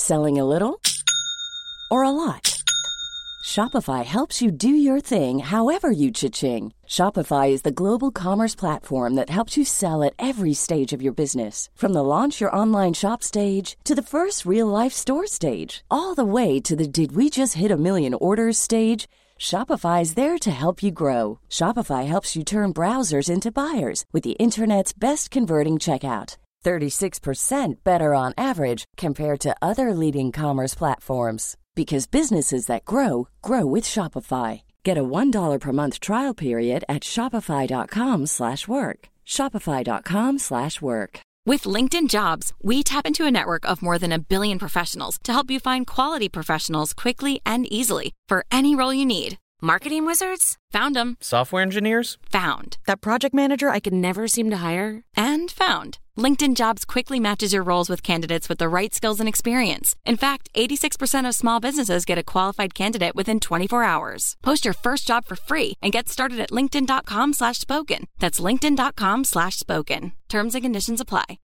Selling a little or a lot? Shopify helps you do your thing however you cha-ching. Shopify is the global commerce platform that helps you sell at every stage of your business. From the launch your online shop stage to the first real-life store stage, all the way to the did we just hit a million orders stage. Shopify is there to help you grow. Shopify helps you turn browsers into buyers with the internet's best converting checkout. 36% better on average compared to other leading commerce platforms. Because businesses that grow, grow with Shopify. Get a $1 per month trial period at shopify.com/work. Shopify.com/work. With LinkedIn Jobs, we tap into a network of more than 1 billion professionals to help you find quality professionals quickly and easily for any role you need. Marketing wizards? Found them. Software engineers? Found. That project manager I could never seem to hire? And found. LinkedIn Jobs quickly matches your roles with candidates with the right skills and experience. In fact, 86% of small businesses get a qualified candidate within 24 hours. Post your first job for free and get started at linkedin.com/spoken. That's linkedin.com/spoken. Terms and conditions apply.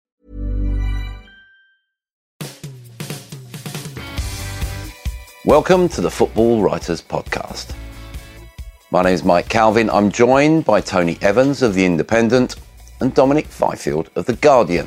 Welcome to the Football Writers Podcast. My name is Mike Calvin. I'm joined by Tony Evans of The Independent and Dominic Fifield of The Guardian.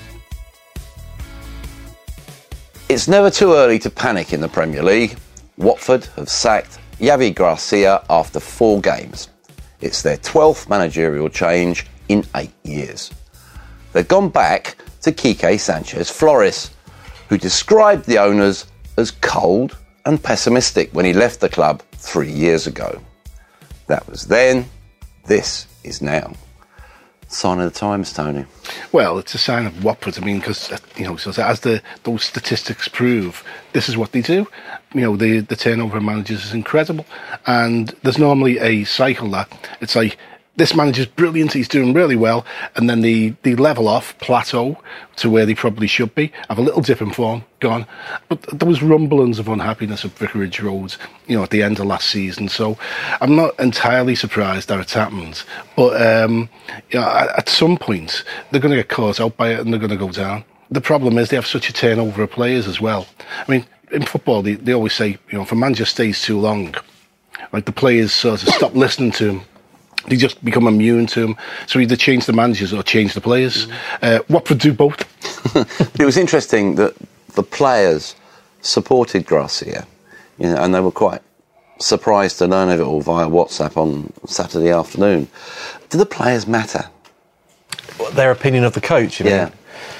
It's never too early to panic in the Premier League. Watford have sacked Javi Gracia after 4 games. It's their 12th managerial change in 8 years. They've gone back to Quique Sanchez-Flores, who described the owners as cold and pessimistic when he left the club 3 years ago. That was then, this is now. Sign of the times, Tony. Well, it's a sign of Watford. I mean, because so as those statistics prove, this is what they do. The turnover of managers is incredible, and there's normally a cycle that it's like this manager's brilliant, he's doing really well, and then they level off, plateau to where they probably should be, have a little dip in form, gone. But there was rumblings of unhappiness at Vicarage Road, at the end of last season. So I'm not entirely surprised that it's happened. But at some point, they're going to get caught out by it and they're going to go down. The problem is they have such a turnover of players as well. I mean, in football, they always say, if a manager stays too long, like the players sort of stop listening to him. They just become immune to him. So either change the managers or change the players. Watford do both. It was interesting that the players supported Gracia, and they were quite surprised to learn of it all via WhatsApp on Saturday afternoon. Do the players matter? Their opinion of the coach, you mean?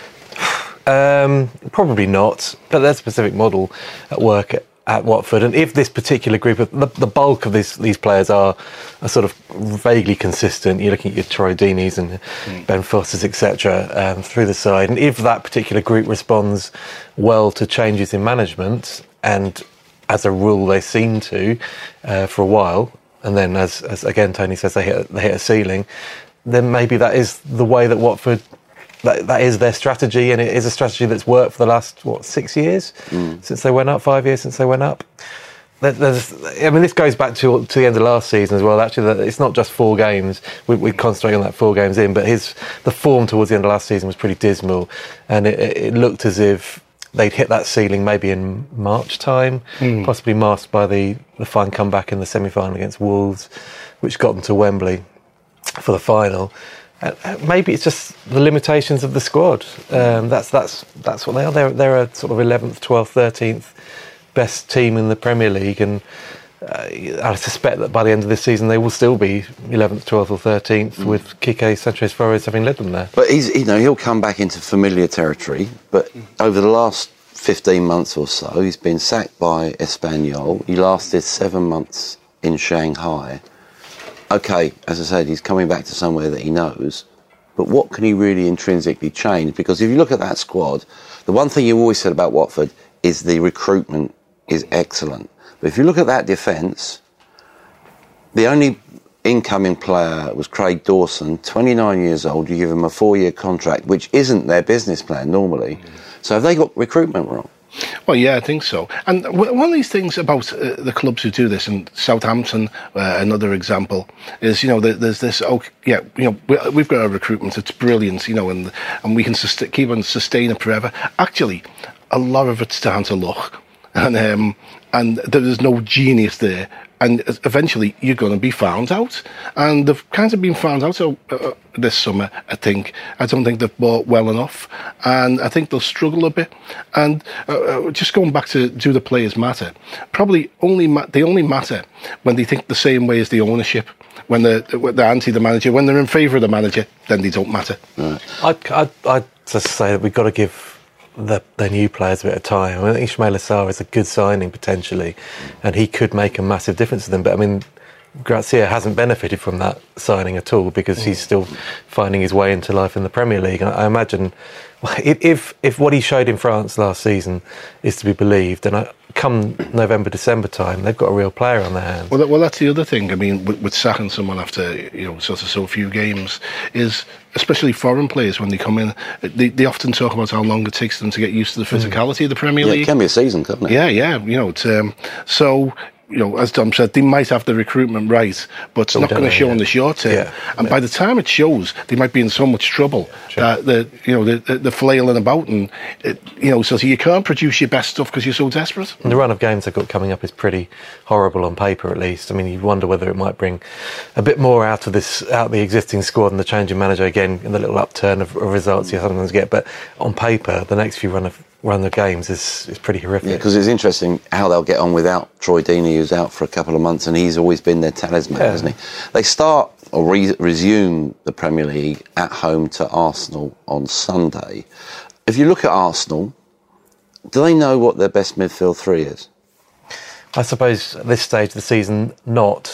Probably not. But there's a specific model at work at Watford, and if this particular group of the bulk of these players are sort of vaguely consistent, you're looking at your Troy Deeneys and Ben Fosters, etc., through the side, and if that particular group responds well to changes in management, and as a rule they seem to for a while, and then as again Tony says they hit a ceiling, then maybe that is the way that Watford. That is their strategy, and it is a strategy that's worked for the last 6 years since they went up, 5 years since they went up. This goes back to the end of last season as well. Actually, it's not just 4 games. We concentrate on that 4 games in, but the form towards the end of last season was pretty dismal, and it looked as if they'd hit that ceiling maybe in March time, possibly masked by the fine comeback in the semi-final against Wolves, which got them to Wembley for the final. Maybe it's just the limitations of the squad. That's what they are. They're a sort of 11th, 12th, 13th best team in the Premier League, and I suspect that by the end of this season they will still be 11th, 12th, or 13th with Quique Sanchez-Flores having led them there. But he'll come back into familiar territory. But over the last 15 months or so, he's been sacked by Espanyol. He lasted 7 months in Shanghai. OK, as I said, he's coming back to somewhere that he knows, but what can he really intrinsically change? Because if you look at that squad, the one thing you always said about Watford is the recruitment is excellent. But if you look at that defence, the only incoming player was Craig Dawson, 29 years old. You give him a 4-year contract, which isn't their business plan normally. So have they got recruitment wrong? Well, yeah, I think so. And one of these things about the clubs who do this, and Southampton, another example, is, there's this, we've got our recruitment, it's brilliant, and we can keep on sustaining it forever. Actually, a lot of it's down to luck, and there is no genius there. And eventually, you're going to be found out. And they've kind of been found out this summer, I think. I don't think they've bought well enough. And I think they'll struggle a bit. And just going back to do the players matter, probably they only matter when they think the same way as the ownership. When they're anti the manager, when they're in favour of the manager, then they don't matter. Right. I'd just say that we've got to give the new players a bit of time. I think Ismaila Sarr is a good signing potentially, and he could make a massive difference to them. But I mean, Gracia hasn't benefited from that signing at all because he's still finding his way into life in the Premier League. I imagine if what he showed in France last season is to be believed, then come November, December time, they've got a real player on their hands. Well, that's the other thing. I mean, with sacking someone after so few games, is especially foreign players when they come in, they often talk about how long it takes them to get used to the physicality of the Premier League. It can be a season, can't it? Yeah. So. As Dom said, they might have the recruitment right, but it's not going to show in the short term. Yeah. And by the time it shows, they might be in so much trouble that they're flailing about, and so you can't produce your best stuff because you're so desperate. And the run of games they've got coming up is pretty horrible on paper, at least. I mean, you wonder whether it might bring a bit more out of the existing squad and the change in manager again, in the little upturn of results you sometimes get. But on paper, the next few run of games is pretty horrific. Yeah, because it's interesting how they'll get on without Troy Deeney, who's out for a couple of months, and he's always been their talisman, hasn't he? They start or resume the Premier League at home to Arsenal on Sunday. If you look at Arsenal, do they know what their best midfield three is? I suppose at this stage of the season, not.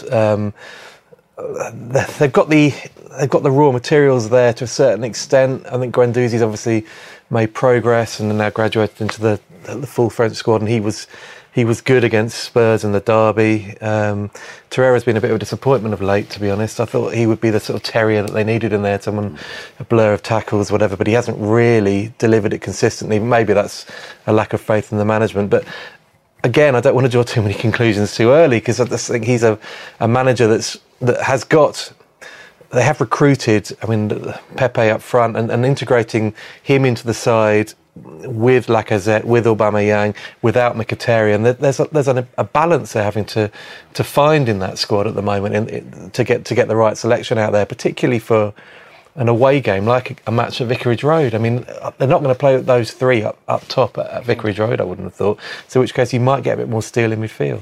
They've got the raw materials there to a certain extent. I think Guendouzi's obviously made progress and now graduated into the full French squad, and he was good against Spurs in the derby. Torreira's been a bit of a disappointment of late, to be honest. I thought he would be the sort of terrier that they needed in there, someone, a blur of tackles, whatever, but he hasn't really delivered it consistently. Maybe that's a lack of faith in the management, but again, I don't want to draw too many conclusions too early, because I just think he's a manager that has got. They have recruited, Pepe up front and integrating him into the side with Lacazette, with Aubameyang, without Mkhitaryan. There's a balance they're having to find in that squad at the moment to get the right selection out there, particularly for an away game like a match at Vicarage Road. I mean, they're not going to play those three up top at Vicarage Road, I wouldn't have thought. So in which case you might get a bit more steel in midfield.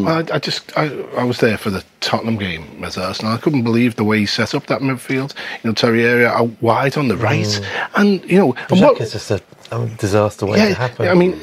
I was there for the Tottenham game as Arsenal. I couldn't believe the way he set up that midfield. Torreira out wide on the right, and Xhaka is just a disaster waiting to happen. I mean,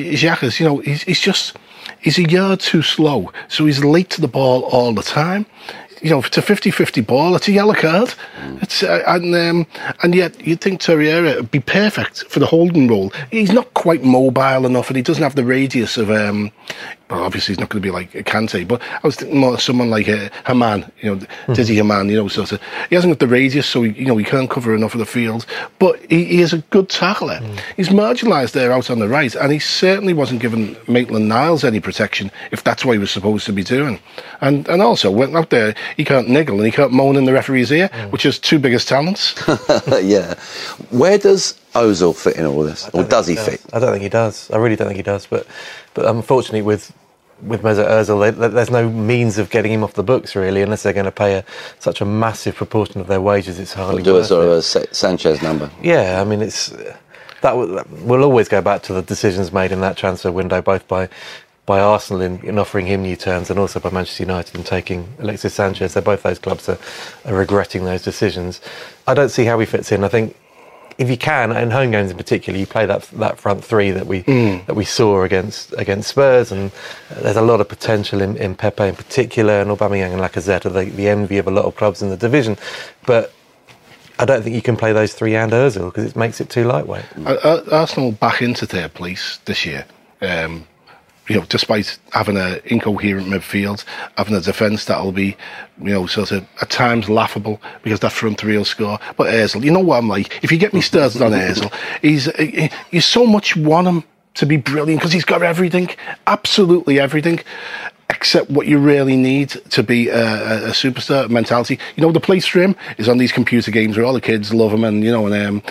Xhaka, he's a yard too slow, so he's late to the ball all the time. It's a 50-50 ball. It's a yellow card. It's and yet you'd think Torreira would be perfect for the holding role. He's not quite mobile enough, and he doesn't have the radius of. Well, obviously he's not going to be like Kante, but I was thinking more someone like Haman, Dizzy Haman, sort of. He hasn't got the radius, so he can't cover enough of the field. But he is a good tackler. He's marginalised there out on the right, and he certainly wasn't giving Maitland-Niles any protection if that's what he was supposed to be doing. And also went out there, he can't niggle and he can't moan in the referee's ear, which is two biggest talents. Yeah. Where does Ozil fit in all this, or does he fit? I don't think he does. I really don't think he does. But unfortunately, with Mesut Ozil, there's no means of getting him off the books really, unless they're going to pay such a massive proportion of their wages. It's hardly do worth a sort it. of a Sanchez number. Yeah, I mean we'll always go back to the decisions made in that transfer window, both by Arsenal in offering him new terms, and also by Manchester United in taking Alexis Sanchez. So both those clubs are regretting those decisions. I don't see how he fits in. I think if you can, in home games in particular, you play that front three that we saw against Spurs, and there's a lot of potential in Pepe in particular, and Aubameyang and Lacazette are the envy of a lot of clubs in the division. But I don't think you can play those three and Ozil because it makes it too lightweight. Arsenal back into third place this year. Despite having an incoherent midfield, having a defence that'll be, sort of at times laughable because that front three will score. But Ozil, you know what I'm like? If you get me started on Ozil, you so much want him to be brilliant because he's got everything, absolutely everything, accept what you really need to be a superstar mentality. You know, the place for him is on these computer games where all the kids love him, and you know,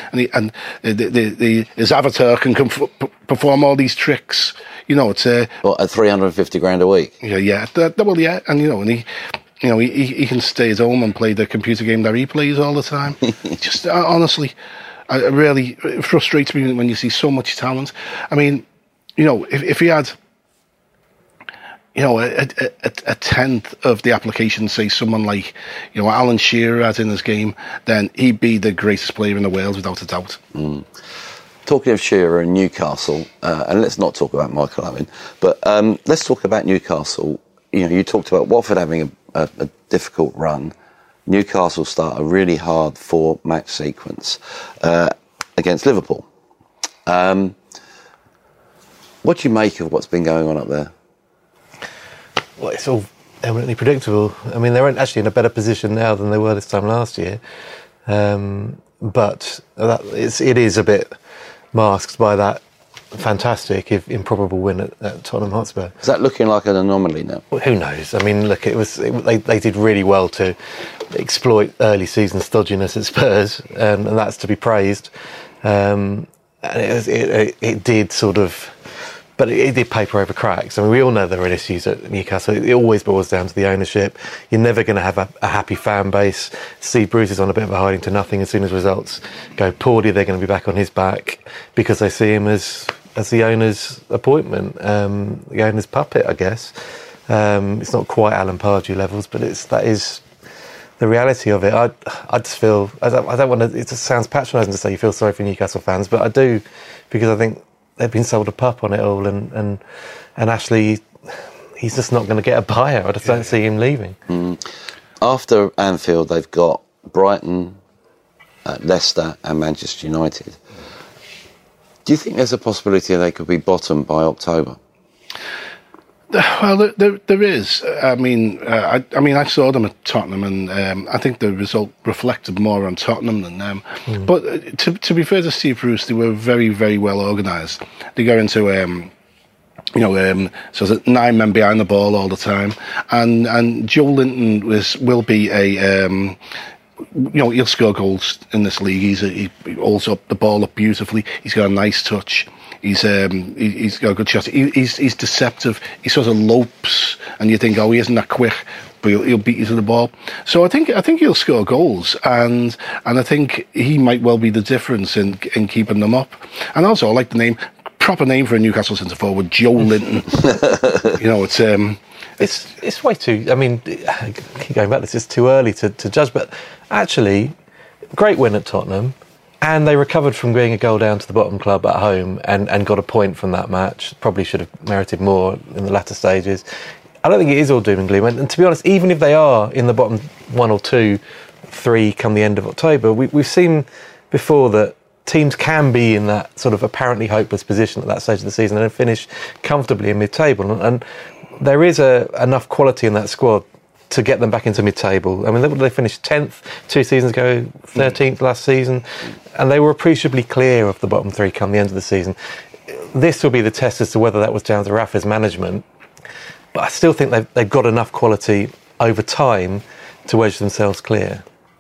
his avatar can perform all these tricks. You know, it's at $350,000 a week. Yeah, and you know, and he can stay at home and play the computer game that he plays all the time. Just honestly, it really frustrates me when you see so much talent. I mean, you know, if he had, you know, a tenth of the application, say someone like, you know, Alan Shearer had in his game, then he'd be the greatest player in the world without a doubt. Talking of Shearer and Newcastle, and let's not talk about Michael Owen, but let's talk about Newcastle. You know, you talked about Watford having a difficult run. Newcastle start a really hard 4-match sequence against Liverpool. What do you make of what's been going on up there? Well, it's all eminently predictable. I mean, they're actually in a better position now than they were this time last year. But it is a bit masked by that fantastic, if improbable, win at Tottenham Hotspur. Is that looking like an anomaly now? Well, who knows? I mean, look, they did really well to exploit early season stodginess at Spurs, and that's to be praised. And it did sort of... But it did paper over cracks. I mean, we all know there are issues at Newcastle. It always boils down to the ownership. You're never going to have a happy fan base. Steve Bruce is on a bit of a hiding to nothing. As soon as results go poorly, they're going to be back on his back because they see him as the owner's appointment, the owner's puppet, I guess. It's not quite Alan Pardew levels, but that is the reality of it. I just feel... I don't want to... It just sounds patronising to say you feel sorry for Newcastle fans, but I do, because I think they've been sold a pup on it all, and Ashley, he's just not going to get a buyer. I just don't see him leaving. After Anfield, they've got Brighton, Leicester and Manchester United. Do you think there's a possibility they could be bottom by October? Well, there is. I mean, I saw them at Tottenham, and I think the result reflected more on Tottenham than them. But to be fair to Steve Bruce, they were very, very well organised. They go into so there's 9 men behind the ball all the time, and Joe Linton will be a. He'll score goals in this league. He holds up the ball up beautifully. He's got a nice touch. He's got a good shot. He's deceptive. He sort of lopes, and you think, oh, he isn't that quick, but he'll beat you to the ball. So I think he'll score goals, and I think he might well be the difference in keeping them up. And also, I like the proper name for a Newcastle centre forward, Joe Linton. It's way too... I mean, I keep going back, this is too early to judge, but actually, great win at Tottenham, and they recovered from being a goal down to the bottom club at home and got a point from that match. Probably should have merited more in the latter stages. I don't think it is all doom and gloom, and to be honest, even if they are in the bottom 1 or 2, 3 come the end of October, we've seen before that teams can be in that sort of apparently hopeless position at that stage of the season and finish comfortably in mid-table, and there is enough quality in that squad to get them back into mid-table. I mean, they finished 10th 2 seasons ago, 13th last season, and they were appreciably clear of the bottom 3 come the end of the season. This will be the test as to whether that was down to Rafa's management, but I still think they've got enough quality over time to wedge themselves clear.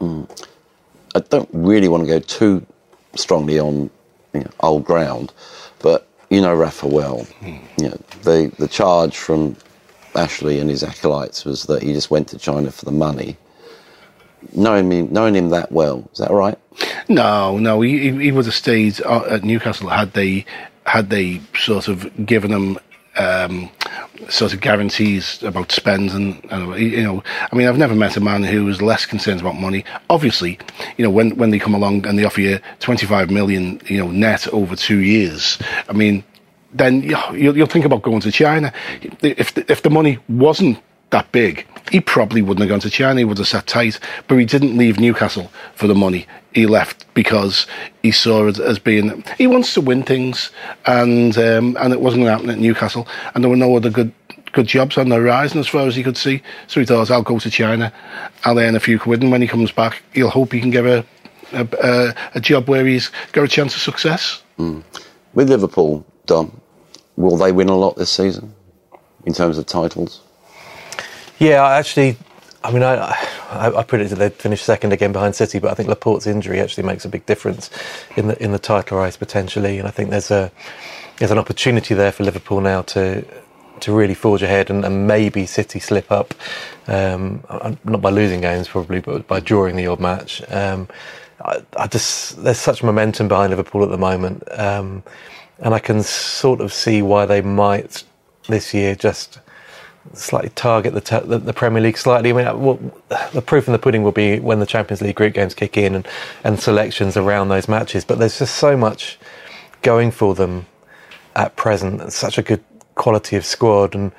I don't really want to go too strongly on old ground, but you know Rafa well. The charge from Ashley and his acolytes was that he just went to China for the money. Knowing him that well, is that right? No, he would have stayed at Newcastle had they sort of given him sort of guarantees about spending. I mean, I've never met a man who was less concerned about money. Obviously, when they come along and they offer you 25 million, net over 2 years, I mean, then you'll think about going to China. If the money wasn't that big, he probably wouldn't have gone to China. He would have sat tight. But he didn't leave Newcastle for the money. He left because he saw it as being... He wants to win things, and it wasn't happening at Newcastle. And there were no other good jobs on the horizon as far as he could see. So he thought, I'll go to China, I'll earn a few quid, and when he comes back, he'll hope he can get a job where he's got a chance of success. With Liverpool, Dom, will they win a lot this season in terms of titles? Yeah, I predicted they'd finish second again behind City, but I think Laporte's injury actually makes a big difference in the title race potentially, and I think there's an opportunity there for Liverpool now to really forge ahead and maybe City slip up, not by losing games probably, but by drawing the odd match. There's such momentum behind Liverpool at the moment, and I can sort of see why they might this year just slightly target the Premier League slightly. I mean, the proof in the pudding will be when the Champions League group games kick in and selections around those matches. But there's just so much going for them at present, and such a good quality of squad. And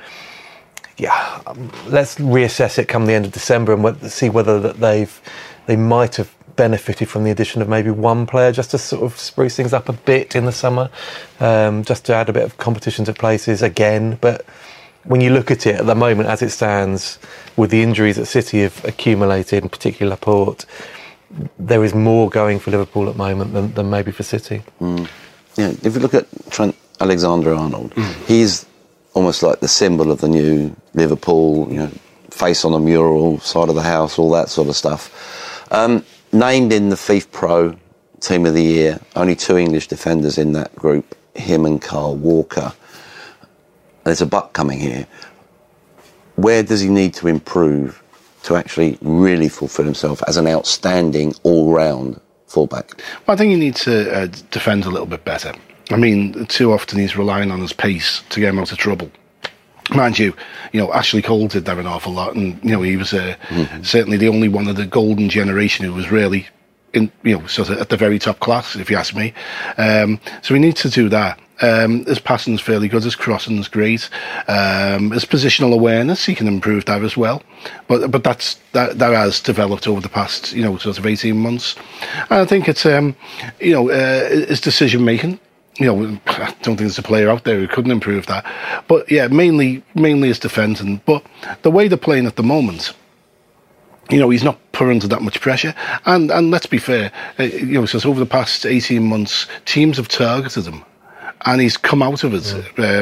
let's reassess it come the end of December and see whether they might have benefited from the addition of maybe one player just to sort of spruce things up a bit in the summer, just to add a bit of competition to places again. But when you look at it at the moment, as it stands, with the injuries that City have accumulated, and particularly Laporte, there is more going for Liverpool at the moment than maybe for City. Yeah, if you look at Trent Alexander-Arnold, he's almost like the symbol of the new Liverpool, face on a mural, side of the house, all that sort of stuff. Named in the FIFA Pro Team of the Year, only 2 English defenders in that group, him and Carl Walker. There's a buck coming here. Where does he need to improve to actually really fulfil himself as an outstanding all-round fullback? Well, I think he needs to defend a little bit better. I mean, too often he's relying on his pace to get him out of trouble. Mind you, Ashley Cole did that an awful lot, and he was certainly the only one of the golden generation who was really sort of at the very top class, if you ask me. So he needs to do that. His passing's fairly good, his crossing's great. His positional awareness, he can improve that as well. But that has developed over the past, sort of 18 months. And I think it's, his decision making. I don't think there's a player out there who couldn't improve that. But yeah, mainly his defending. But the way they're playing at the moment, he's not put under that much pressure. And let's be fair, so over the past 18 months, teams have targeted him. And he's come out of it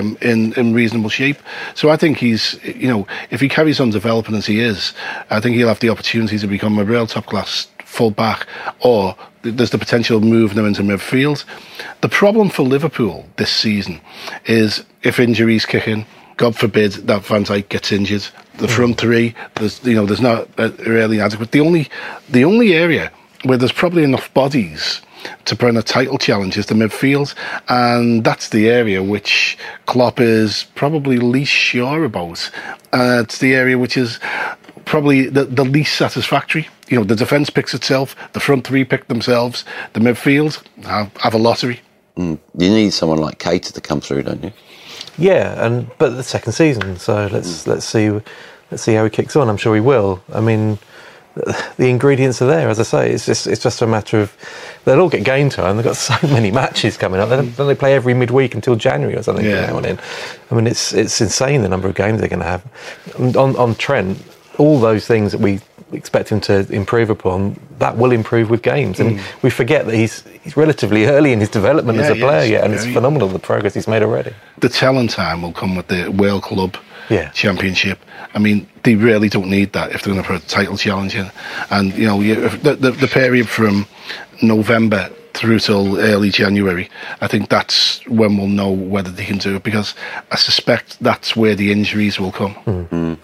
in reasonable shape. So I think he's, if he carries on developing as he is, I think he'll have the opportunity to become a real top-class full-back, or there's the potential of moving him into midfield. The problem for Liverpool this season is if injuries kick in, God forbid that Van Dijk gets injured, the front three, there's not really adequate. The only area where there's probably enough bodies to put in a title challenge is the midfield, and that's the area which Klopp is probably least sure about. It's the area which is probably the least satisfactory. The defence picks itself, the front three pick themselves, the midfield have a lottery. You need someone like Keita to come through, don't you? Yeah, but the second season, so let's see how he kicks on. I'm sure he will. I mean, the ingredients are there, as I say. It's just a matter of they'll all get game time. They've got so many matches coming up. Then they play every midweek until January or something. Yeah. From now on in. I mean, it's insane the number of games they're going to have. On Trent, all those things that we expect him to improve upon, that will improve with games. And we forget that he's relatively early in his development as a player yet, and it's phenomenal the progress he's made already. The telling time will come with the World Club Championship. I mean, they really don't need that if they're going to put a title challenge in. And, the period from November through till early January, I think that's when we'll know whether they can do it, because I suspect that's where the injuries will come.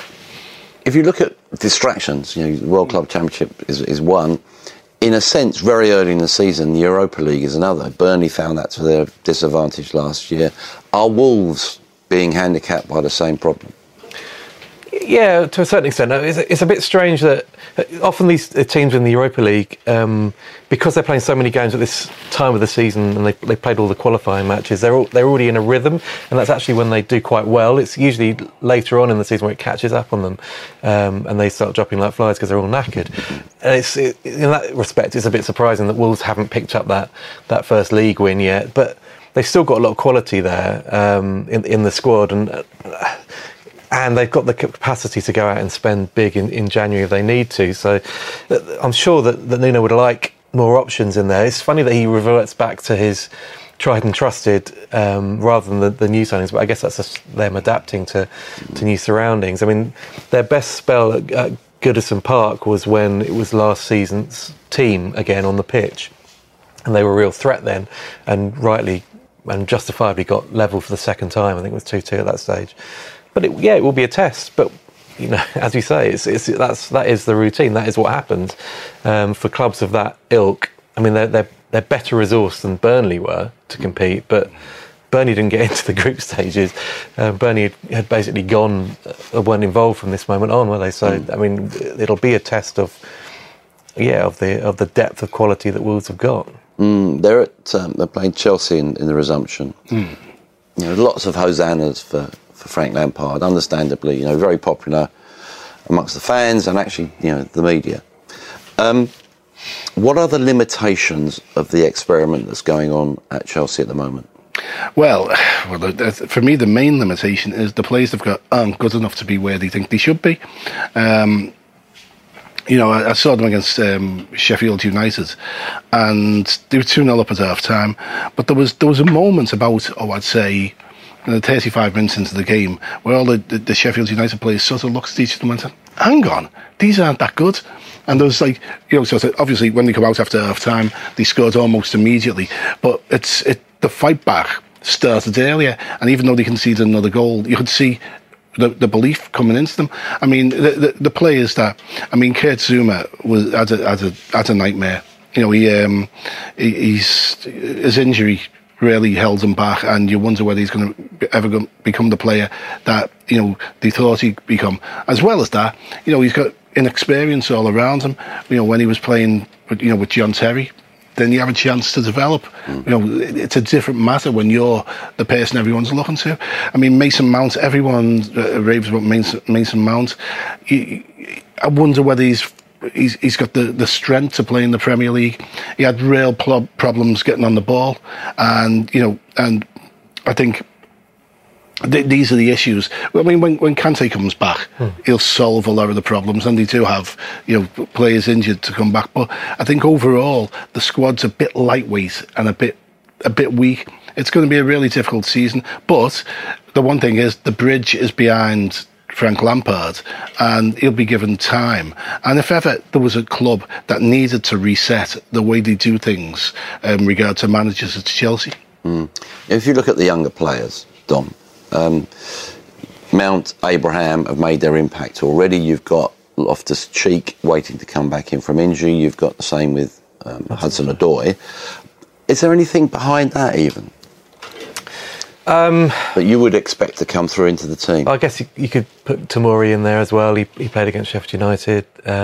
If you look at distractions, the World Club Championship is one. In a sense, very early in the season, the Europa League is another. Burnley found that to their disadvantage last year. Are Wolves being handicapped by the same problem? Yeah, to a certain extent. It's a bit strange that often these teams in the Europa League, because they're playing so many games at this time of the season, and they played all the qualifying matches, they're already in a rhythm, and that's actually when they do quite well. It's usually later on in the season where it catches up on them, and they start dropping like flies because they're all knackered. And in that respect, it's a bit surprising that Wolves haven't picked up that first league win yet, but they've still got a lot of quality there in the squad, and they've got the capacity to go out and spend big in January if they need to. So I'm sure that Nuno would like more options in there. It's funny that he reverts back to his tried and trusted rather than the new signings. But I guess that's just them adapting to new surroundings. I mean, their best spell at Goodison Park was when it was last season's team again on the pitch, and they were a real threat then, and rightly and justifiably got level for the second time. I think it was 2-2 at that stage. But it will be a test. But as you say, that is the routine. That is what happens for clubs of that ilk. I mean, they're better resourced than Burnley were to compete, but Burnley didn't get into the group stages. Burnley had basically weren't involved from this moment on, were they? So I mean, it'll be a test of the depth of quality that Wolves have got. They're playing Chelsea in the resumption. Lots of hosannas for Frank Lampard, understandably, very popular amongst the fans and actually, the media. What are the limitations of the experiment that's going on at Chelsea at the moment? Well, for me, the main limitation is the players they've got aren't good enough to be where they think they should be. I saw them against Sheffield United, and they were 2-0 up at half time. But there was a moment about, I'd say, 35 minutes into the game, where all the Sheffield United players sort of looked at each other and went, hang on, these aren't that good. And there was obviously when they come out after half time, they scored almost immediately. But the fight back started earlier, and even though they conceded another goal, you could see the belief coming into them. I mean, the players Kurt Zouma had a nightmare. His injury really held him back, and you wonder whether he's going to ever become the player that they thought he'd become. As well as that, he's got inexperience all around him. When he was playing with John Terry, then you have a chance to develop. It's a different matter when you're the person everyone's looking to. I mean, Mason Mount, everyone raves about Mason Mount. I wonder whether he's got the strength to play in the Premier League. He had real problems getting on the ball, and I think these are the issues. I mean, when Kante comes back, he'll solve a lot of the problems, and they do have players injured to come back. But I think overall the squad's a bit lightweight and a bit weak. It's going to be a really difficult season. But the one thing is, the bridge is behind Frank Lampard, and he'll be given time. And if ever there was a club that needed to reset the way they do things in regard to managers, it's Chelsea. If you look at the younger players, Dom, Mount, Abraham have made their impact already. You've got Loftus-Cheek waiting to come back in from injury. You've got the same with Hudson-Odoi. Is there anything behind that even? That you would expect to come through into the team? I guess you could put Tomori in there as well. He played against Sheffield United.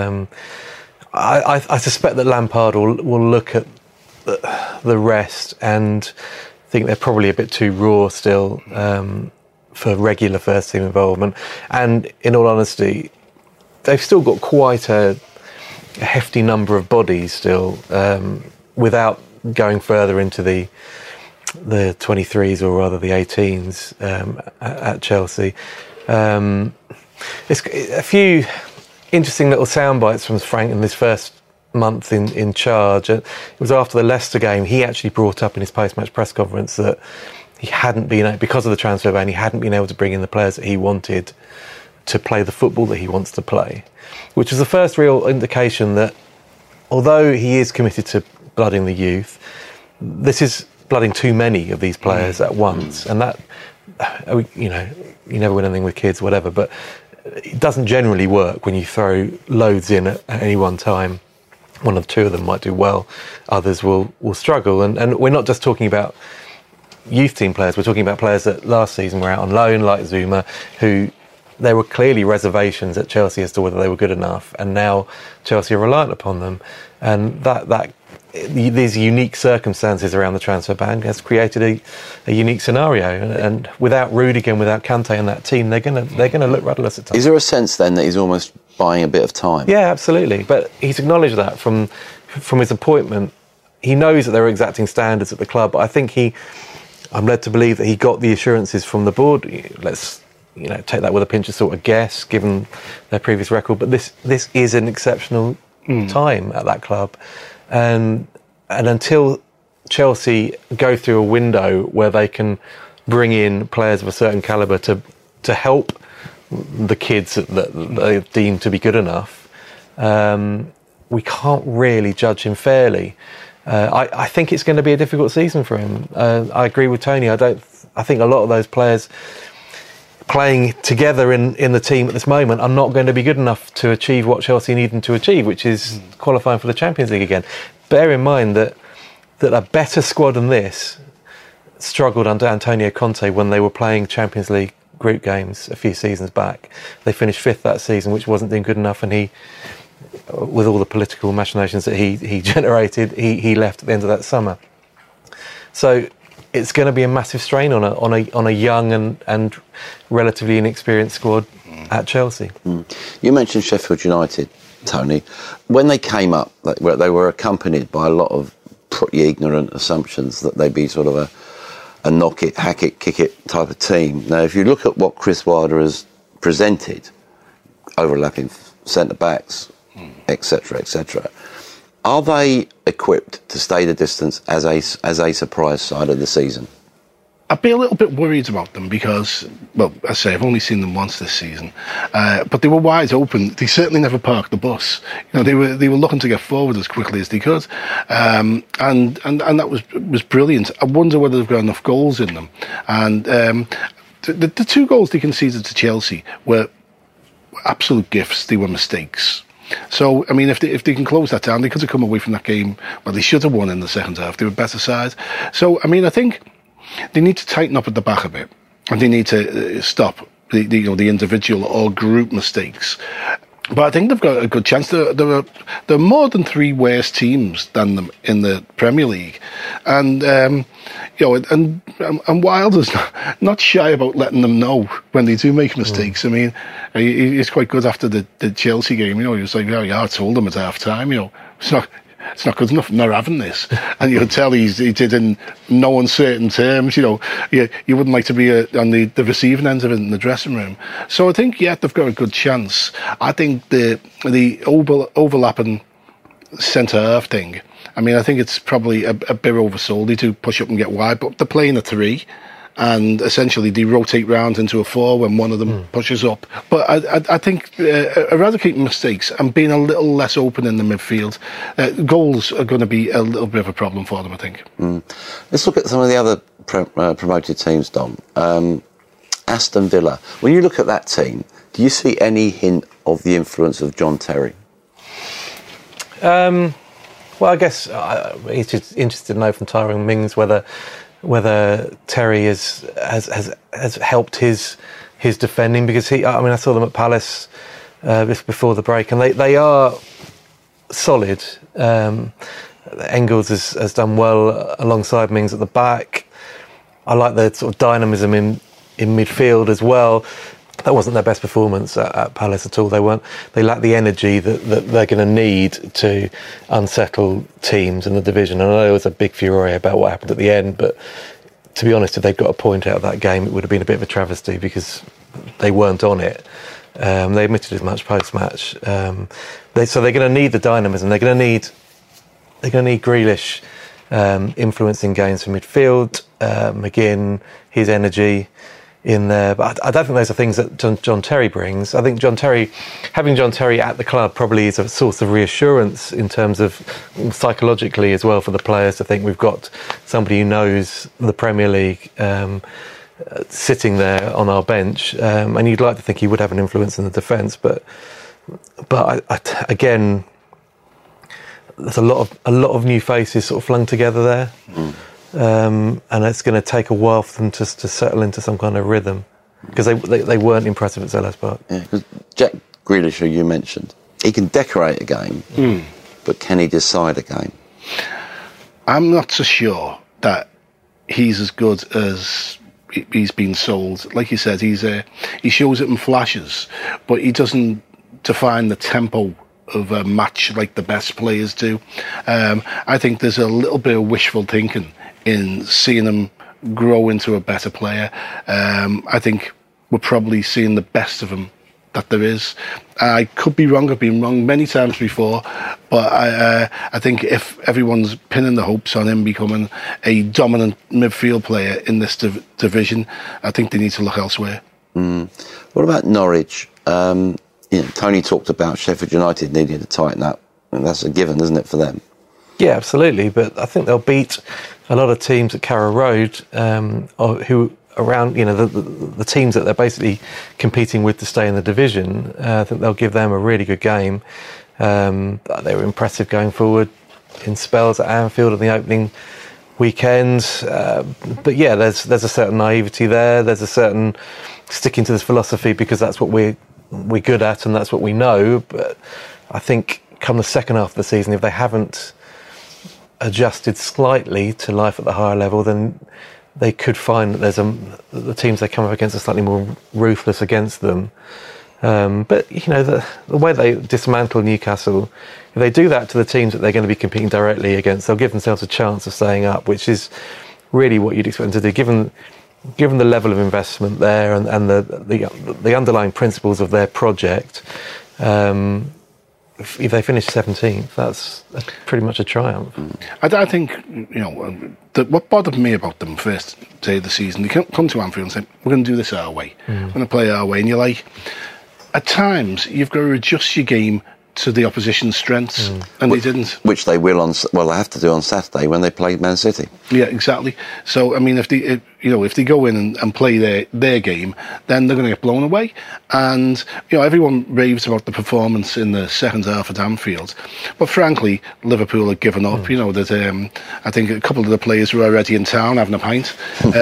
I suspect that Lampard will look at the rest and think they're probably a bit too raw still for regular first team involvement. And in all honesty, they've still got quite a hefty number of bodies still, without going further into the 23s, or rather the 18s at Chelsea. It's a few interesting little sound bites from Frank in this first month in charge. It was after the Leicester game. He actually brought up in his post-match press conference that he hadn't been, because of the transfer ban, he hadn't been able to bring in the players that he wanted to play the football that he wants to play, which was the first real indication that although he is committed to blooding the youth, this is blooding too many of these players at once. And that, you never win anything with kids, whatever, but it doesn't generally work when you throw loads in at any one time. One or two of them might do well, others will struggle. And we're not just talking about youth team players, we're talking about players that last season were out on loan, like Zouma, who there were clearly reservations at Chelsea as to whether they were good enough, and now Chelsea are reliant upon them. And these unique circumstances around the transfer ban has created a unique scenario. And without Rudiger and without Kante in that team, they're going to look rudderless at times. Is there a sense then that he's almost buying a bit of time? Yeah, absolutely. But he's acknowledged that from his appointment. He knows that there are exacting standards at the club, but I think I'm led to believe that he got the assurances from the board. Let's take that with a pinch of salt, I guess, given their previous record. But this is an exceptional time at that club, and until Chelsea go through a window where they can bring in players of a certain calibre to help the kids that they deem to be good enough, we can't really judge him fairly. I think it's going to be a difficult season for him. I agree with Tony. I think a lot of those players playing together in the team at this moment are not going to be good enough to achieve what Chelsea need them to achieve, which is qualifying for the Champions League again. Bear in mind that a better squad than this struggled under Antonio Conte when they were playing Champions League group games a few seasons back. They finished 5th that season, which wasn't doing good enough, and he, with all the political machinations that he generated, he left at the end of that summer. So it's going to be a massive strain on a young and relatively inexperienced squad at Chelsea. You mentioned Sheffield United, Tony. When they came up, they were accompanied by a lot of pretty ignorant assumptions that they'd be sort of a knock it, hack it, kick it type of team. Now, if you look at what Chris Wilder has presented, overlapping centre backs, etc., are they equipped to stay the distance as a surprise side of the season? I'd be a little bit worried about them because, well, I say I've only seen them once this season, but they were wide open. They certainly never parked the bus. You know, they were looking to get forward as quickly as they could, and that was brilliant. I wonder whether they've got enough goals in them. And the 2 goals they conceded to Chelsea were absolute gifts. They were mistakes. So, I mean, if they can close that down, they could have come away from that game. Well, they should have won in the second half. They were a better side. So, I mean, I think they need to tighten up at the back a bit, and they need to stop the individual or group mistakes. But I think they've got a good chance. There are more than 3 worse teams than them in the Premier League, and and Wilder's not shy about letting them know when they do make mistakes. I mean, he's quite good after the Chelsea game. You know, he was like, I told them at half time. You know, it's not good enough. I'm not having this. And you could tell he did in no uncertain terms. You know, you wouldn't like to be on the receiving end of it in the dressing room. So I think, they've got a good chance. I think the overlapping centre half thing, I mean, I think it's probably a bit oversold. They do push up and get wide, but they're playing a 3. And essentially they rotate round into a 4 when one of them pushes up. But I think eradicating mistakes and being a little less open in the midfield, goals are going to be a little bit of a problem for them, I think. Let's look at some of the other promoted teams, Dom. Aston Villa. When you look at that team, do you see any hint of the influence of John Terry? Well, I guess it's just interested to know from Tyrone Mings whether Terry has helped his defending, because I saw them at Palace just before the break, and they are solid. Engels has done well alongside Mings at the back. I like the sort of dynamism in midfield as well. That wasn't their best performance at Palace at all. They lack the energy that they're going to need to unsettle teams in the division. And I know there was a big furore about what happened at the end, but to be honest, if they'd got a point out of that game, it would have been a bit of a travesty because they weren't on it. They admitted as much post-match. So they're going to need the dynamism. They're going to need Grealish influencing games from midfield. McGinn, his energy in there, but I don't think those are things that John Terry brings. I think having John Terry at the club probably is a source of reassurance in terms of psychologically as well for the players to think we've got somebody who knows the Premier League sitting there on our bench, and you'd like to think he would have an influence in the defence, but again, there's a lot of new faces sort of flung together there. And it's going to take a while for them to settle into some kind of rhythm, because they weren't impressive at Selhurst Park. Yeah, because Jack Grealish, who you mentioned, he can decorate a game, but can he decide a game? I'm not so sure that he's as good as he's been sold. Like you said, he shows it in flashes, but he doesn't define the tempo of a match like the best players do. I think there's a little bit of wishful thinking in seeing him grow into a better player. I think we're probably seeing the best of him that there is. I could be wrong. I've been wrong many times before, but I think if everyone's pinning the hopes on him becoming a dominant midfield player in this division, I think they need to look elsewhere. What about Norwich? Tony talked about Sheffield United needing to tighten up, and that's a given, isn't it, for them? Yeah, absolutely. But I think they'll beat a lot of teams at Carrow Road, who around the teams that they're basically competing with to stay in the division. I think they'll give them a really good game. They were impressive going forward in spells at Anfield on the opening weekend. But yeah, there's a certain naivety there. There's a certain sticking to this philosophy because that's what we're good at and that's what we know. But I think come the second half of the season, if they haven't adjusted slightly to life at the higher level, then they could find that the teams they come up against are slightly more ruthless against them. But the way they dismantle Newcastle, if they do that to the teams that they're going to be competing directly against, they'll give themselves a chance of staying up, which is really what you'd expect them to do, given the level of investment there and the underlying principles of their project. If they finish 17th, that's pretty much a triumph. I think, what bothered me about them first day of the season, they come to Anfield and say, we're going to do this our way. We're going to play our way. And you're like, at times, you've got to adjust your game to the opposition's strengths, and they didn't. Which they will they have to do on Saturday when they play Man City. Yeah, exactly. So, I mean, if they go in and play their game, then they're going to get blown away. And, everyone raves about the performance in the second half at Anfield. But frankly, Liverpool had given up. I think a couple of the players were already in town having a pint,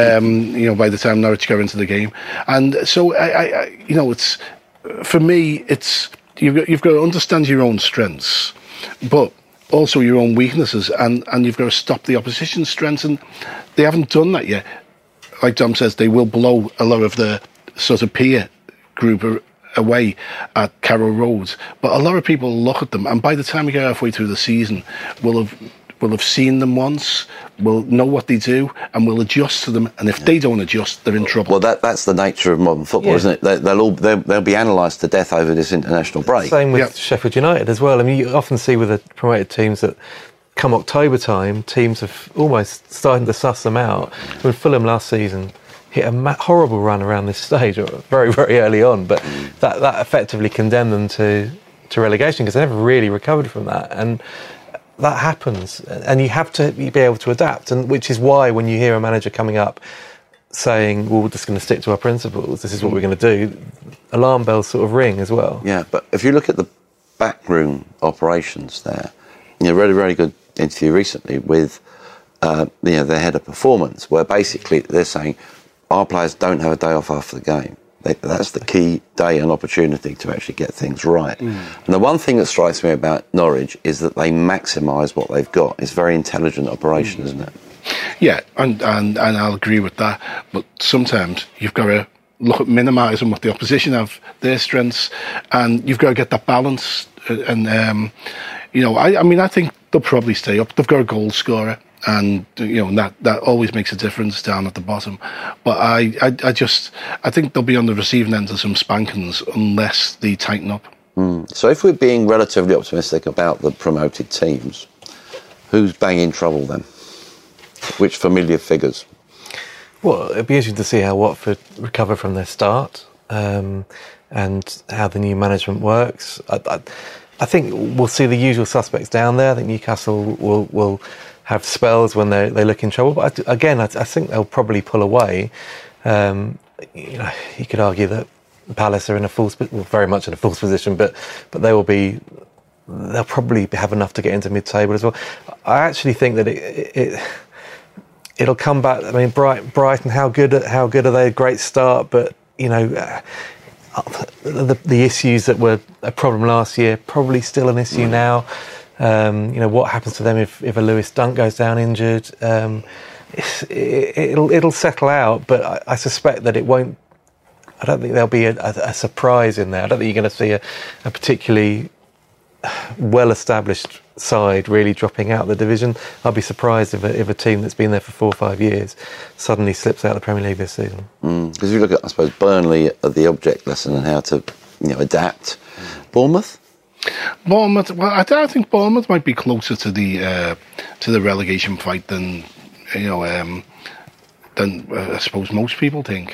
by the time Norwich go into the game. And so, it's, for me, it's, You've got to understand your own strengths, but also your own weaknesses, and you've got to stop the opposition's strengths, and they haven't done that yet. Like Dom says, they will blow a lot of the sort of peer group away at Carrow Road, but a lot of people look at them, and by the time we get halfway through the season, will have seen them once, will know what they do, and will adjust to them. And if they don't adjust, they're in trouble. Well, that's the nature of modern football, isn't it? They'll be analysed to death over this international break. Same with Sheffield United as well. I mean, you often see with the promoted teams that come October time, teams have almost starting to suss them out. When Fulham last season hit a horrible run around this stage, very, very early on, but that effectively condemned them to relegation because they never really recovered from that. And that happens, and you have to be able to adapt, and which is why when you hear a manager coming up saying, well, we're just going to stick to our principles, this is what we're going to do, alarm bells sort of ring as well. Yeah, but if you look at the backroom operations there, really, very good interview recently with their head of performance, where basically they're saying our players don't have a day off after the game. That's the key day and opportunity to actually get things right. And the one thing that strikes me about Norwich is that they maximise what they've got. It's a very intelligent operation, isn't it? Yeah, and I'll agree with that. But sometimes you've got to look at minimising what the opposition have, their strengths, and you've got to get that balance. And, I think they'll probably stay up. They've got a goal scorer. And that always makes a difference down at the bottom. But I think they'll be on the receiving end of some spankings unless they tighten up. So if we're being relatively optimistic about the promoted teams, who's banging trouble then? Which familiar figures? Well, it'd be interesting to see how Watford recover from their start and how the new management works. I think we'll see the usual suspects down there. I think Newcastle will have spells when they look in trouble, but I think they'll probably pull away. You could argue that Palace are in very much in a false position, but they'll probably have enough to get into mid-table as well. I actually think that it'll come back. I mean, Brighton, how good are they? A great start, but the issues that were a problem last year probably still an issue now. What happens to them if a Lewis Dunk goes down injured? It'll settle out, but I suspect that it won't. I don't think there'll be a surprise in there. I don't think you're going to see a particularly well-established side really dropping out of the division. I'd be surprised if a team that's been there for 4 or 5 years suddenly slips out of the Premier League this season. Because if you look at, I suppose, Burnley, the object lesson and how to adapt. Bournemouth? Well, I think Bournemouth might be closer to the relegation fight than I suppose most people think.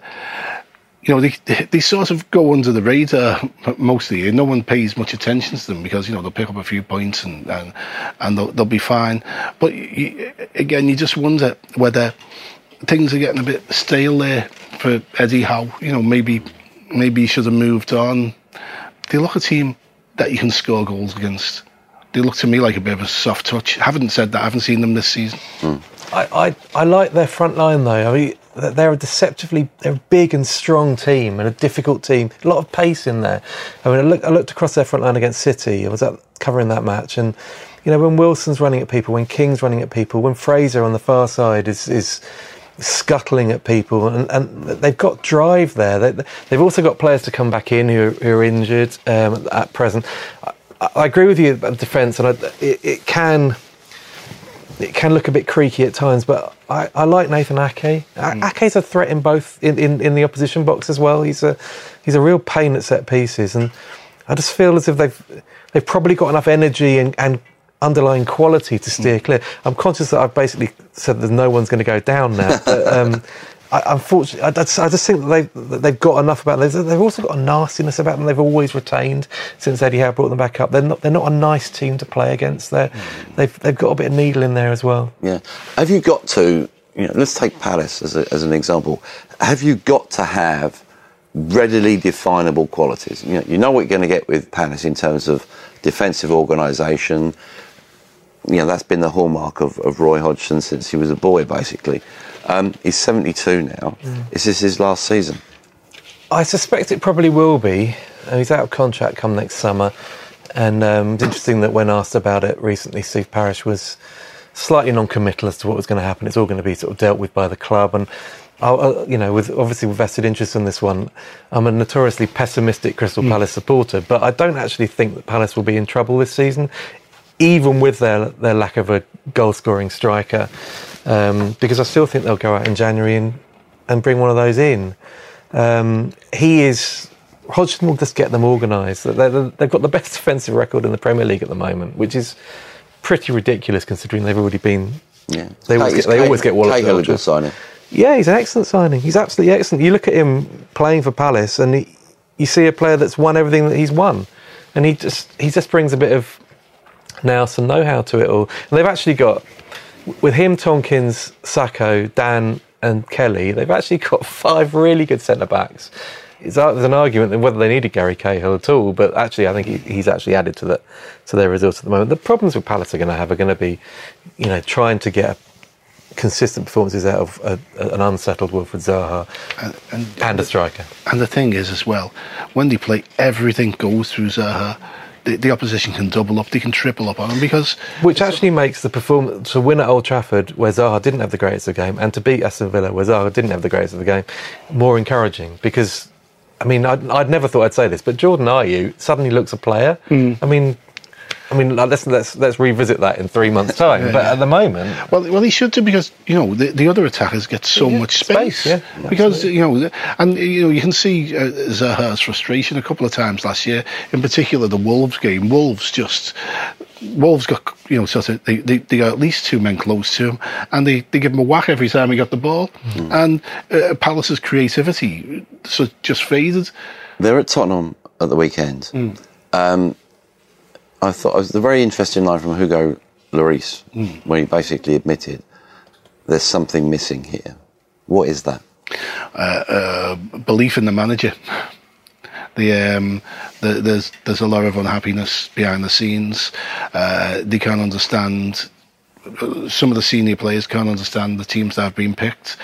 They sort of go under the radar mostly. No one pays much attention to them because they'll pick up a few points and they'll be fine. But again, you just wonder whether things are getting a bit stale there for Eddie Howe. Maybe he should have moved on. They look a team that you can score goals against. They look to me like a bit of a soft touch. Haven't said that. I haven't seen them this season. I like their front line though. I mean, they're a big and strong team and a difficult team. A lot of pace in there. I mean, I looked across their front line against City. I was covering that match, and when Wilson's running at people, when King's running at people, when Fraser on the far side is scuttling at people, and they've got drive there. They've also got players to come back in who are injured at present. I agree with you about defence, and it can look a bit creaky at times, but I like Nathan Ake. Ake's a threat in both in the opposition box as well. He's a real pain at set pieces, and I just feel as if they've probably got enough energy and underlying quality to steer clear. I'm conscious that I've basically said that no one's going to go down now, but unfortunately, I just think that they've got enough about them. They've also got a nastiness about them. They've always retained since Eddie Howe brought them back up. They're not a nice team to play against. They've got a bit of needle in there as well. Yeah. Have you got to? Let's take Palace as an example. Have you got to have readily definable qualities? You know what you're going to get with Palace in terms of defensive organisation. That's been the hallmark of Roy Hodgson since he was a boy, basically. He's 72 now. Is this his last season? I suspect it probably will be. He's out of contract come next summer. And it's interesting that when asked about it recently, Steve Parish was slightly non-committal as to what was going to happen. It's all going to be sort of dealt with by the club. And, with vested interest in this one, I'm a notoriously pessimistic Crystal Palace supporter, but I don't actually think that Palace will be in trouble this season, even with their lack of a goal-scoring striker, because I still think they'll go out in January and bring one of those in. Hodgson will just get them organised. They've got the best defensive record in the Premier League at the moment, which is pretty ridiculous considering they've already been... Yeah. They always get walloped. Cahill a good signing. Yeah, he's an excellent signing. He's absolutely excellent. You look at him playing for Palace and you see a player that's won everything that he's won. And he just brings a bit of nous and know-how to it all. And they've actually got, with him, Tompkins, Sacco, Dan and Kelly, they've actually got 5 really good centre-backs. There's an argument on whether they needed Gary Cahill at all, but actually I think he's actually added to their results at the moment. The problems with Palace are going to be, trying to get consistent performances out of an unsettled Wilfried Zaha and a striker. And the thing is as well, when they play, everything goes through Zaha. The opposition can double up, they can triple up on him which actually makes the performance to win at Old Trafford, where Zaha didn't have the greatest of the game, and to beat Aston Villa, where Zaha didn't have the greatest of the game, more encouraging. Because, I'd never thought I'd say this, but Jordan Ayew suddenly looks a player. Let's revisit that in 3 months' time. But at the moment, well, he should do, because the other attackers get so much space. Yeah, because you can see Zaha's frustration a couple of times last year. In particular, the Wolves game. Wolves got they got at least 2 men close to him, and they give him a whack every time he got the ball. And Palace's creativity just faded. They're at Tottenham at the weekend. I thought it was a very interesting line from Hugo Lloris, where he basically admitted there's something missing here. What is that? Belief in the manager. There's a lot of unhappiness behind the scenes. They can't understand. Some of the senior players can't understand the teams that have been picked.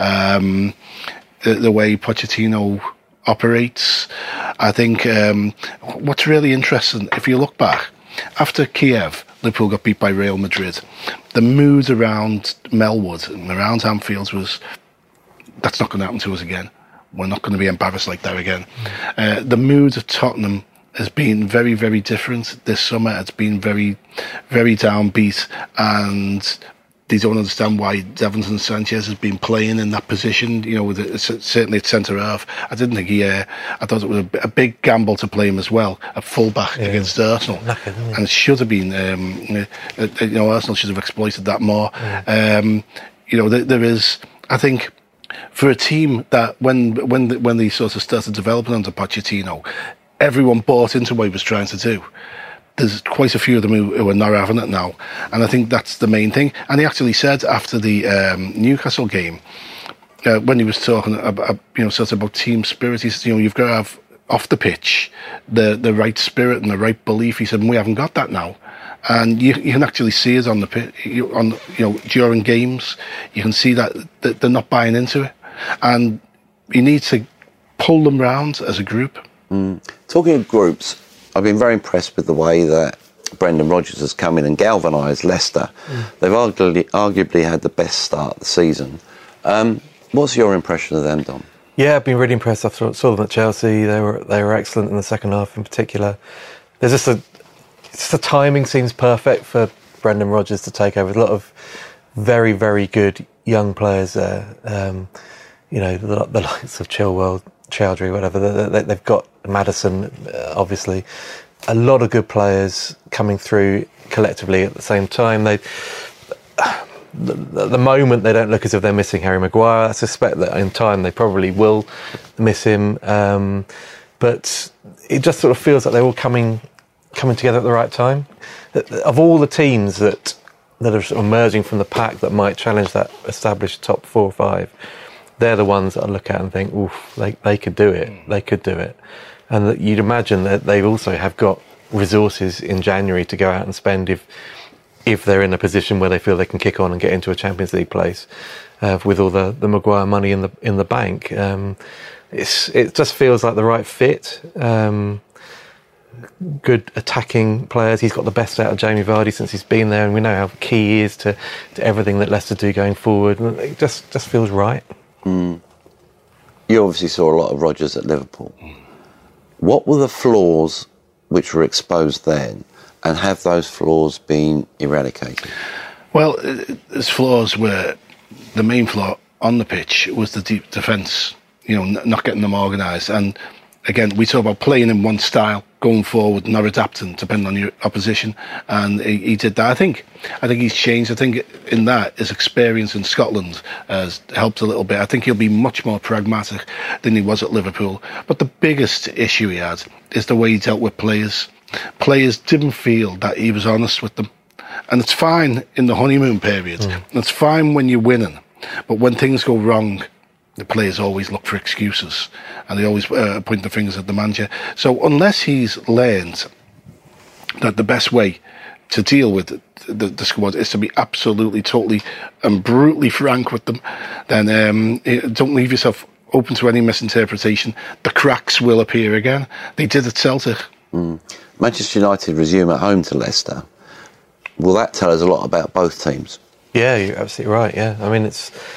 The way Pochettino operates. I think what's really interesting, if you look back, after Kiev, Liverpool got beat by Real Madrid, the mood around Melwood and around Anfield was, that's not going to happen to us again. We're not going to be embarrassed like that again. The mood of Tottenham has been very, very different this summer. It's been very, very downbeat, and they don't understand why Davinson Sanchez has been playing in that position, certainly at centre-half. I didn't think I thought it was a big gamble to play him as well, at full-back against Arsenal. And it should have been, Arsenal should have exploited that more. There is, I think, for a team that when they sort of started developing under Pochettino, everyone bought into what he was trying to do. There's quite a few of them who are not having it now, and I think that's the main thing. And he actually said after the Newcastle game, when he was talking about sort of about team spirit, he said, you've got to have off the pitch the right spirit and the right belief. He said, and we haven't got that now. And you can actually see it on the pitch, during games. You can see that they're not buying into it, and you need to pull them round as a group. Talking of groups, I've been very impressed with the way that Brendan Rodgers has come in and galvanised Leicester. They've arguably had the best start of the season. What's your impression of them, Dom? Yeah, I've been really impressed. I saw them at Chelsea. They were excellent in the second half, in particular. There's just the timing seems perfect for Brendan Rodgers to take over. A lot of very, very good young players there. The likes of Chilwell, Chowdhury, whatever. They've got Maddison, obviously. A lot of good players coming through collectively at the same time. At the moment, they don't look as if they're missing Harry Maguire. I suspect that in time they probably will miss him. But it just sort of feels like they're all coming together at the right time. Of all the teams that are sort of emerging from the pack that might challenge that established top 4 or 5, they're the ones that I look at and think, oof, they could do it. They could do it. And that you'd imagine that they also have got resources in January to go out and spend if they're in a position where they feel they can kick on and get into a Champions League place with all the Maguire money in the bank. It just feels like the right fit. Good attacking players. He's got the best out of Jamie Vardy since he's been there, and we know how key he is to everything that Leicester do going forward. It just feels right. You obviously saw a lot of Rodgers at Liverpool. What were the flaws which were exposed then, and have those flaws been eradicated? Well, his flaws were, the main flaw on the pitch was the deep defence, not getting them organised. And again, we talk about playing in one style, going forward, not adapting depending on your opposition, and he did that. I think he's changed. I think in that his experience in Scotland has helped a little bit. I think he'll be much more pragmatic than he was at Liverpool. But the biggest issue he had is the way he dealt with players. Players didn't feel that he was honest with them, and it's fine in the honeymoon period. It's fine when you're winning, but when things go wrong, the players always look for excuses, and they always point the fingers at the manager. So unless he's learned that the best way to deal with the squad is to be absolutely, totally and brutally frank with them, then don't leave yourself open to any misinterpretation. The cracks will appear again. They did at Celtic. Manchester United resume at home to Leicester. Will that tell us a lot about both teams? Yeah, you're absolutely right. Yeah, I mean,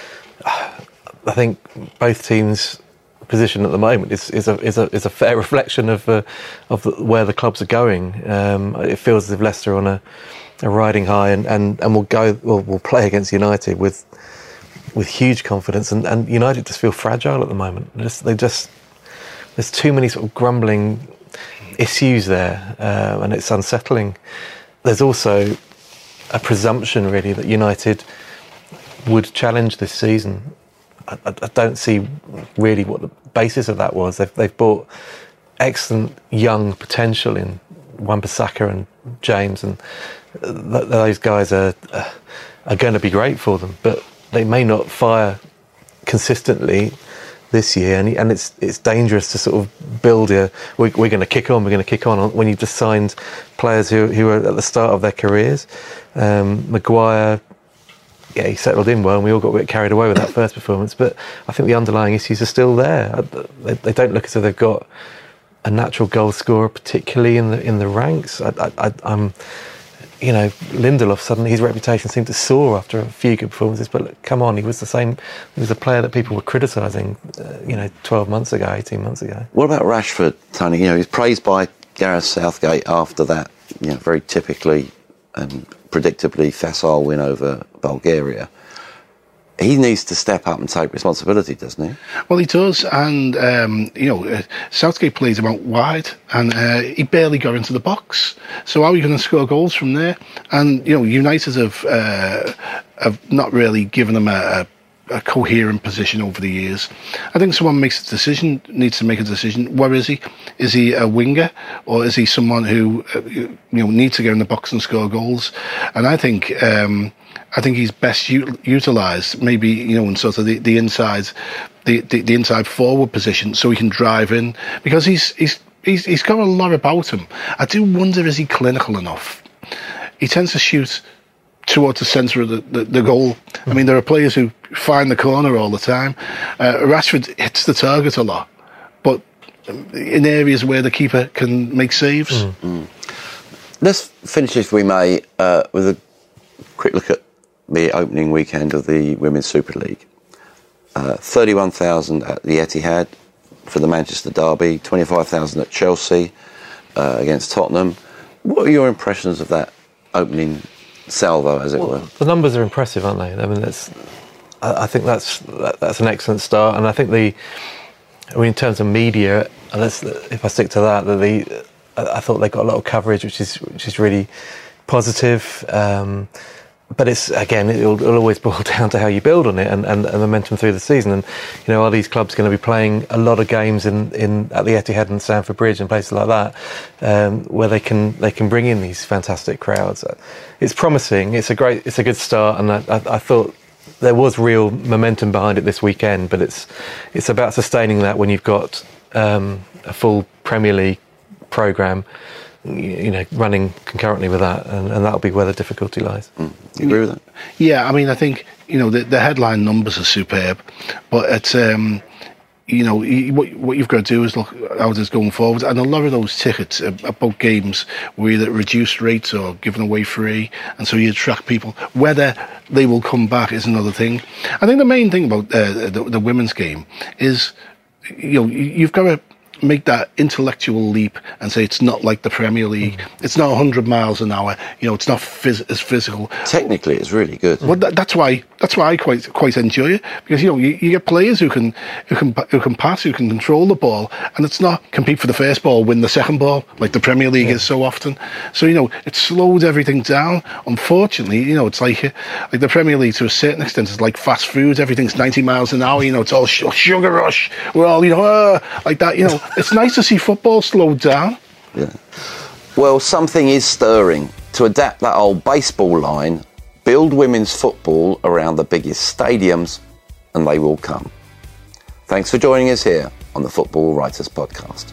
I think both teams' position at the moment is a fair reflection of where the clubs are going. It feels as if Leicester are on a riding high, and we'll play against United with huge confidence, and United just feel fragile at the moment. There's too many sort of grumbling issues there, and it's unsettling. There's also a presumption really that United would challenge this season. I don't see really what the basis of that was. They've bought excellent young potential in Wan-Bissaka and James, and those guys are going to be great for them, but they may not fire consistently this year, and it's dangerous to sort of build we're going to kick on when you've just signed players who are at the start of their careers. Maguire, yeah, he settled in well, and we all got a bit carried away with that first performance, but I think the underlying issues are still there. They don't look as though they've got a natural goal scorer, particularly in the ranks. Lindelof, suddenly his reputation seemed to soar after a few good performances, but look, come on, he was a player that people were criticising 12 months ago, 18 months ago. What about Rashford, Tony? He's praised by Gareth Southgate after that very typically predictably facile win over Bulgaria. He needs to step up and take responsibility, doesn't he? Well, he does, and Southgate plays him out wide, and he barely got into the box. So how are you going to score goals from there? And United have not really given him a coherent position over the years. I think someone needs to make a decision. Where is he? Is he a winger, or is he someone who needs to get in the box and score goals? And I think he's best utilised maybe in sort of the inside, the inside forward position, so he can drive in, because he's got a lot about him. I do wonder, is he clinical enough? He tends to shoot towards the centre of the goal. I mean, there are players who find the corner all the time. Rashford hits the target a lot, but in areas where the keeper can make saves. Let's finish, if we may, with a quick look at the opening weekend of the Women's Super League. 31,000 at the Etihad for the Manchester derby, 25,000 at Chelsea against Tottenham. What are your impressions of that opening salvo, as it were? The numbers are impressive, aren't they? I mean, I think that's an excellent start, and I think in terms of media, if I stick to that, I thought they got a lot of coverage, which is really positive. But it'll always boil down to how you build on it and momentum through the season. And are these clubs going to be playing a lot of games at the Etihad and Stamford Bridge and places like that, where they can bring in these fantastic crowds? It's promising. It's a good start, and I thought there was real momentum behind it this weekend. But it's about sustaining that when you've got a full Premier League programme, running concurrently with that, and that'll be where the difficulty lies. You agree with that? Yeah, I mean, I think the headline numbers are superb, but it's what you've got to do is look how it is going forward, and a lot of those tickets are about games where either reduced rates or given away free, and so you attract people. Whether they will come back is another thing. I think the main thing about the women's game is you've got to make that intellectual leap and say it's not like the Premier League. It's not 100 miles an hour. It's not as physical. Technically, it's really good. Well, that's why I quite enjoy it, because you get players who can pass, who can control the ball, and it's not compete for the first ball, win the second ball like the Premier League is so often. So it slows everything down. Unfortunately, it's like the Premier League to a certain extent is like fast food. Everything's 90 miles an hour. It's all sugar rush. We're all like that. It's nice to see football slowed down. Yeah. Well, something is stirring. To adapt that old baseball line, build women's football around the biggest stadiums, and they will come. Thanks for joining us here on the Football Writers Podcast.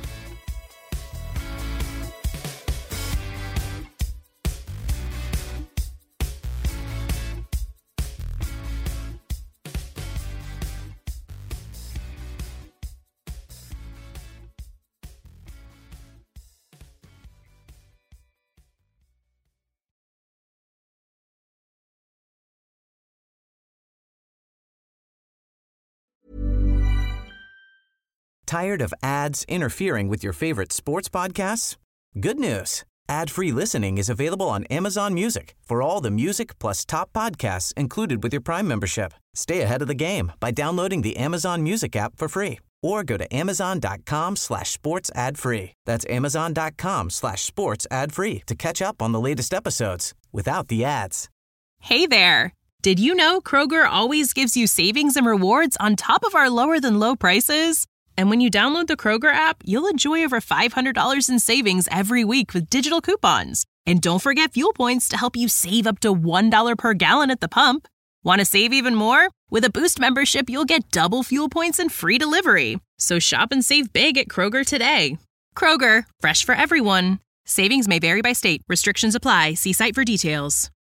Tired of ads interfering with your favorite sports podcasts? Good news. Ad-free listening is available on Amazon Music for all the music plus top podcasts included with your Prime membership. Stay ahead of the game by downloading the Amazon Music app for free, or go to amazon.com/sports ad free. That's amazon.com/sports ad free to catch up on the latest episodes without the ads. Hey there. Did you know Kroger always gives you savings and rewards on top of our lower than low prices? And when you download the Kroger app, you'll enjoy over $500 in savings every week with digital coupons. And don't forget fuel points to help you save up to $1 per gallon at the pump. Want to save even more? With a Boost membership, you'll get double fuel points and free delivery. So shop and save big at Kroger today. Kroger, fresh for everyone. Savings may vary by state. Restrictions apply. See site for details.